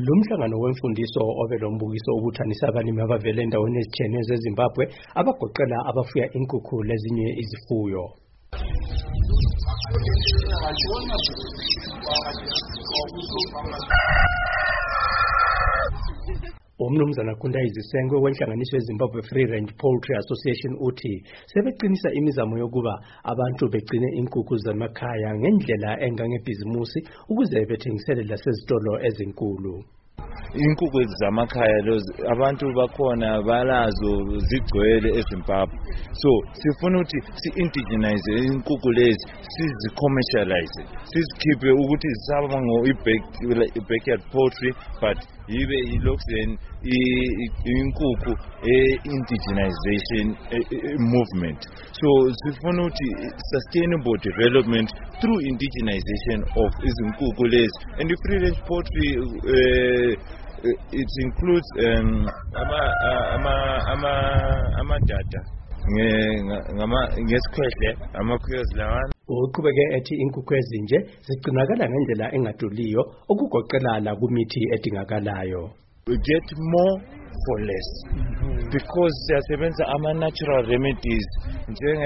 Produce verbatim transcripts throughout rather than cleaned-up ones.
Lumhlangano wemfundiso ovela umbukiso ubuthanisa abalimi abavela endaweni ezitshiyeneyo zeZimbabwe abagoqela abafuya inkukhu lezinye izifuyo. Umnumzana Kunda Izisengwe wenhlanganiso yeZimbabwe Free Range Poultry Association uthi sebeqinisa imizamo yokuba abantu begcine inkukhu zamakhaya ngendlela engangebhizimusi ukuze bethengisele lasezitolo ezinkulu. Inkukhu zamakhaya abantu bakhona balazo zigcwele eZimbabwe, so sifuna ukuthi si-indigenize inkukhu lezi, sizi-commercialize, sizikhiphe ukuthi zisaba ngo-backyard poultry, but yibe yilokhu inkukhu e-indigenization movement. So sifuna ukuthi sustainable development through indigenization of izinkukhu lezi. And the free range poultry uh, it includes um, ama ama ama ama data ngama ngesikhwehle amakhwezi lawana. Uqhubeke ethi inkukhu ezinje zigcinakala ngendlela engaduliyo okugoqela la kumithi edingakalayo. We get more for less because siyasebenza ama natural remedies njenge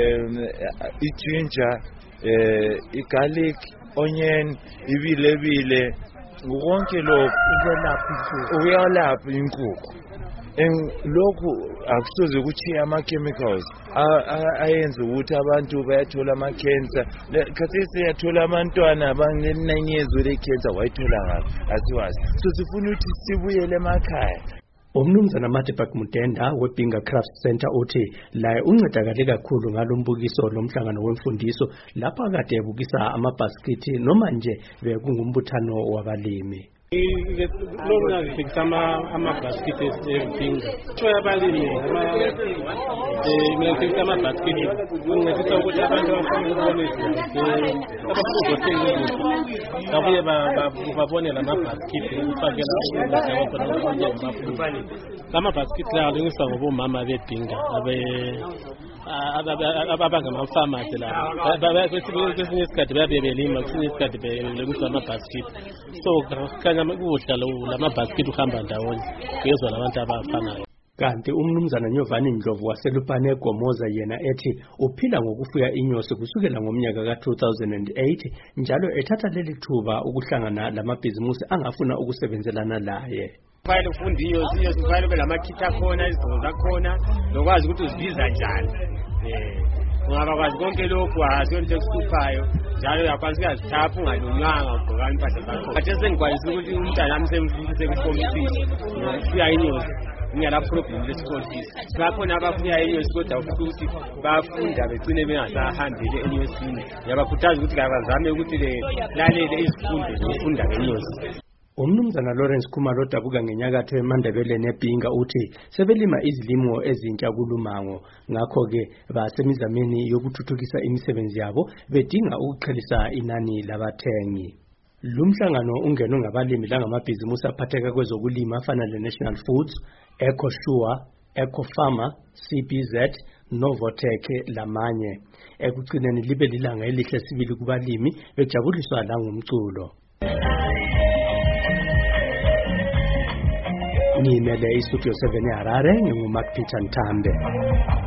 i-ginger, i-garlic, onion, ibilebile, konke lokho uyalapha inkukhu. Lokhu akusoze ukuthi ama-chemicals ayenza ukuthi abantu bayathola ama-cancer. Khathesi siyathola abantwana abanenyezo le-cancer wayithola ngaphi asiwazi. So sifuna ukuthi sibuyele emakhaya. Umnumzana Matebak Mutenda weBinga Craft Center uthi la uncedakale kakhulu ngalombukiso lomhlangano wemfundiso lapha kade ebukisa amabhaskithi noma nje bekungumbuthano wabalimi. Lona ngifikisama amabhaskithi ezinga thoya abalimi eh mina amabhaskithi ngifisa ukuthi abantu bafune ukubona abafuna babuye babone lamabhaskithi ukufakela ukudla lamabhaskithi la alungisa ngobomama beBinga abe abangama-farmers la kwesinye isikhathi babebelima kwesinye isikhathi belungisa amabhaskithi. So kanya ukudla lamabhaskithi uhamba ndawonye kuyezwa labantu abafanayo. Kanti umnumzana Nyovani Ndlovu waselupane eGomoza yena ethi uphila ngokufuya inyosi kusukela ngomnyaka ka two thousand eight njalo ethatha leli thuba ukuhlangana lamabhizimusi angafuna ukusebenzelana laye. Fayile ufundiyo siyo sifayile belamakhithi khona izidingo zakhona lokwazi ukuthi uzibiza njani. Eh ungaba kwazi konke lokhu asiyonto ekusuphayo njalo uyakwazi ukuzithapha ungalunywanga ugqoka impahla zakho. Kade sengikwazi ukuthi umntana wami semfundise kukomfisi ufuya inyosi ngiyala problem lesikole fees. Bakhona abafuya inyosi kodwa futhi bafunda begcine bengasahambile enyosini. Yabakhuthaza ukuthi kabazame ukuthi lalele izifundo zokufunda ngenyosi. Umnumzana Lawrence Khumalo odabuka ngenyakatho eMandebele neBinga uthi sebelima izilimo ezintsha kulumango ngakho ke basemizameni yokuthuthukisa imisebenzi yabo bedinga ukuqhelisa inani labathengi. Lumhlangano ungenwe ngabalimi langamabhizimusi aphatheka kwezokulima afana leNational Foods, EcoSure, EcoFarmer, C B Z, Novotech lamanye. Ekugcineni libe lilanga elihle sibili kubalimi bejabuliswa la ngumculo. Ngimele iStudio seven eHarare, nginguMark Peter Ntambe.